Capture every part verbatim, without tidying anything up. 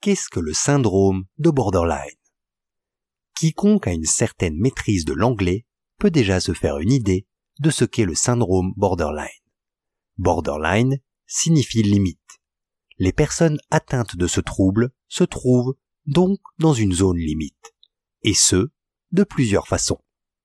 Qu'est-ce que le syndrome de borderline? Quiconque a une certaine maîtrise de l'anglais peut déjà se faire une idée de ce qu'est le syndrome borderline. Borderline signifie limite. Les personnes atteintes de ce trouble se trouvent donc dans une zone limite, et ce, de plusieurs façons.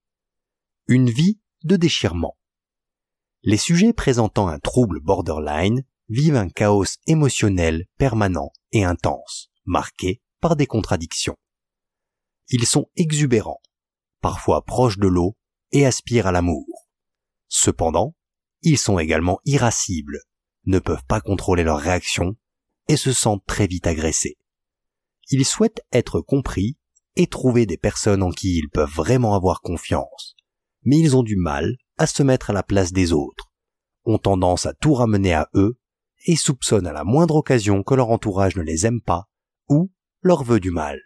Une vie de déchirement. Les sujets présentant un trouble borderline vivent un chaos émotionnel permanent et intense, marqué par des contradictions. Ils sont exubérants, parfois proches de l'eau et aspirent à l'amour. Cependant, ils sont également irascibles, ne peuvent pas contrôler leurs réactions et se sentent très vite agressés. Ils souhaitent être compris et trouver des personnes en qui ils peuvent vraiment avoir confiance, mais ils ont du mal à se mettre à la place des autres, ont tendance à tout ramener à eux et soupçonnent à la moindre occasion que leur entourage ne les aime pas ou leur veut du mal.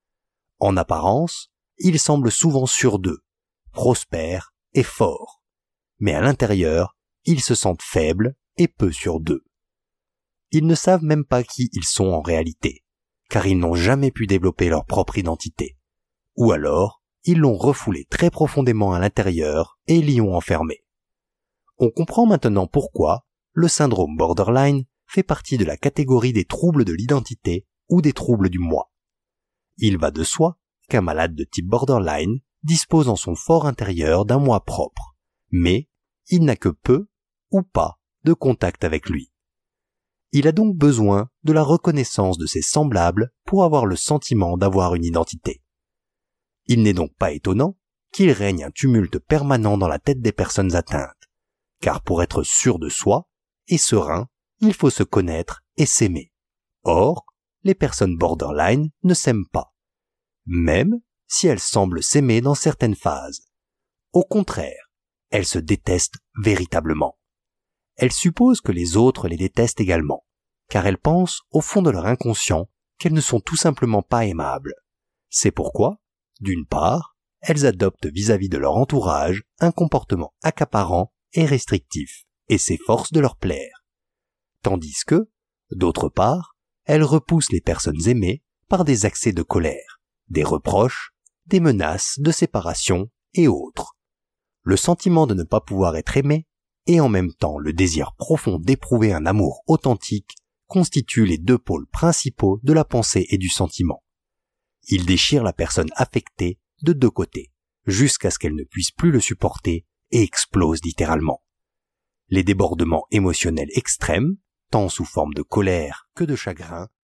En apparence, ils semblent souvent sûrs d'eux, prospères et forts, mais à l'intérieur, ils se sentent faibles et peu sûrs d'eux. Ils ne savent même pas qui ils sont en réalité, car ils n'ont jamais pu développer leur propre identité. Ou alors, ils l'ont refoulée très profondément à l'intérieur et l'y ont enfermée. On comprend maintenant pourquoi le syndrome borderline fait partie de la catégorie des troubles de l'identité ou des troubles du moi. Il va de soi qu'un malade de type borderline dispose en son fort intérieur d'un moi propre, mais il n'a que peu ou pas de contact avec lui. Il a donc besoin de la reconnaissance de ses semblables pour avoir le sentiment d'avoir une identité. Il n'est donc pas étonnant qu'il règne un tumulte permanent dans la tête des personnes atteintes, car pour être sûr de soi et serein, il faut se connaître et s'aimer. Or, les personnes borderline ne s'aiment pas, même si elles semblent s'aimer dans certaines phases. Au contraire, elles se détestent véritablement. Elles supposent que les autres les détestent également, car elles pensent au fond de leur inconscient qu'elles ne sont tout simplement pas aimables. C'est pourquoi, d'une part, elles adoptent vis-à-vis de leur entourage un comportement accaparant et restrictif, et s'efforcent de leur plaire. Tandis que, d'autre part, elles repoussent les personnes aimées par des accès de colère, des reproches, des menaces de séparation et autres. Le sentiment de ne pas pouvoir être aimé et en même temps le désir profond d'éprouver un amour authentique constituent les deux pôles principaux de la pensée et du sentiment. Ils déchirent la personne affectée de deux côtés, jusqu'à ce qu'elle ne puisse plus le supporter et explose littéralement. Les débordements émotionnels extrêmes, tant sous forme de colère que de chagrin,